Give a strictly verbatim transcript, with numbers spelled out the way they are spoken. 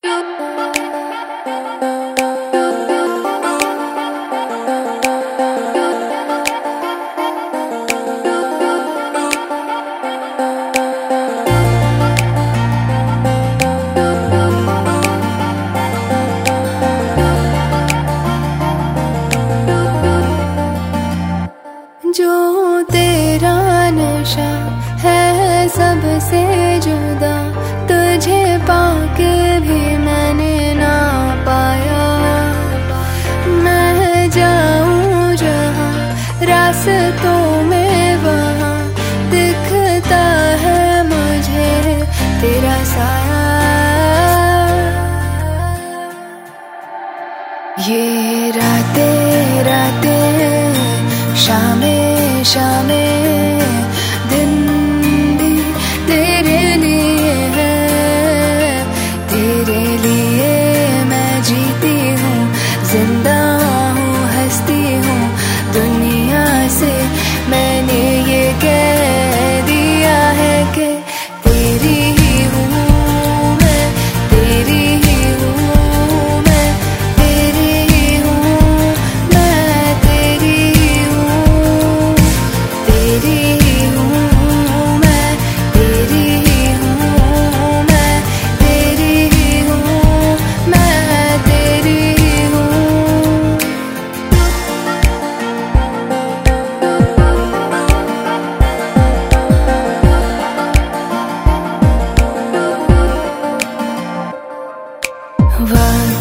जो तेरा नशा है सबसे जुदा, तुझे पाके भी मैंने ना पाया। मैं जाऊं जहां रास्तों में वहां दिखता है मुझे तेरा साया। ये रातें रातें शामें शामें दिन भी तेरे लिए है, तेरे लिए मैं जीती हूँ, जिंदा हूँ, हंसती हूँ। दुनिया से मैंने ये कह दिया है कि तेरी ही हूँ मैं, तेरी ही हूँ मैं, तेरी ही हूँ मैं, तेरी ही हूँ, तेरी ही हूँ मैं, तेरी ही हूँ मैं, तेरी ही हूँ मैं, तेरी ही हूँ। वाह